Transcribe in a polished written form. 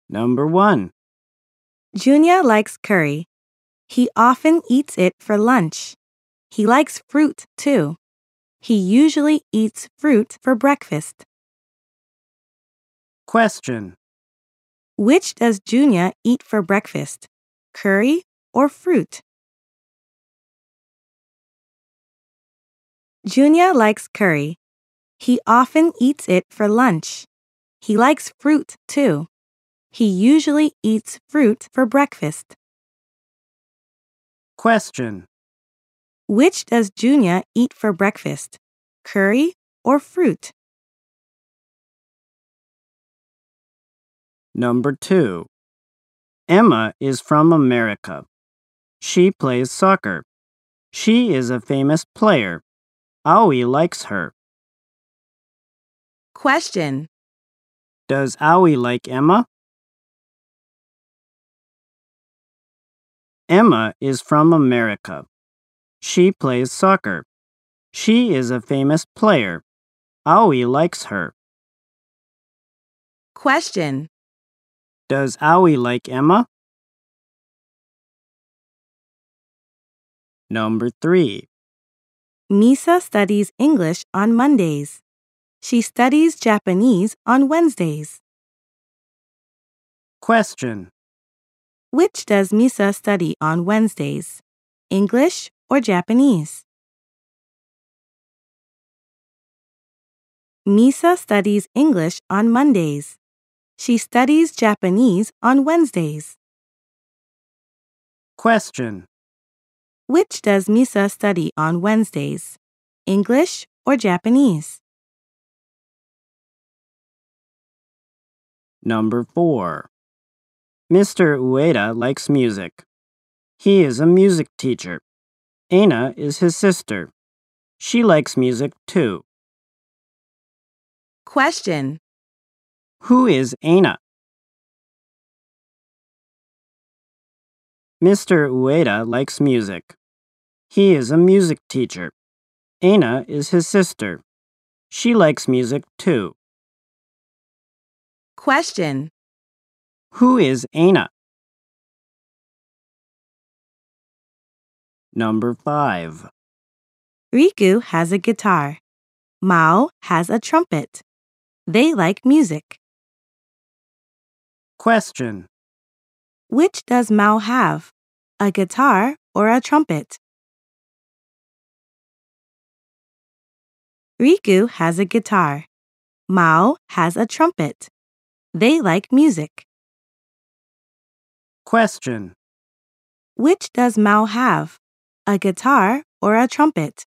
Number 1. Junya likes curry. He often eats it for lunch. He likes fruit, too. He usually eats fruit for breakfast. Question. Which does Junya eat for breakfast? Curry or fruit? Junya likes curry. He often eats it for lunch. He likes fruit, too. He usually eats fruit for breakfast. Question. Which does Junya eat for breakfast? Curry or fruit? Number 2. Emma is from America. She plays soccer. She is a famous player. Aoi likes her. Question. Does Aoi like Emma? Emma is from America. She plays soccer. She is a famous player. Aoi likes her. Question. Does Aoi like Emma? Number 3. Misa studies English on Mondays. She studies Japanese on Wednesdays. Question. Which does Misa study on Wednesdays? English or Japanese? Misa studies English on Mondays. She studies Japanese on Wednesdays. Question. Which does Misa study on Wednesdays? English or Japanese? Number 4. Mr. Ueda likes music. He is a music teacher. Aina is his sister. She likes music too. Question. Who is Aina? Mr. Ueda likes music. He is a music teacher. Aina is his sister. She likes music too. Question. Who is Aina? Number 5. Riku has a guitar. Mao has a trumpet. They like music. Question. Which does Mao have? A guitar or a trumpet? Riku has a guitar. Mao has a trumpet. They like music. Question. Which does Mao have? A guitar or a trumpet?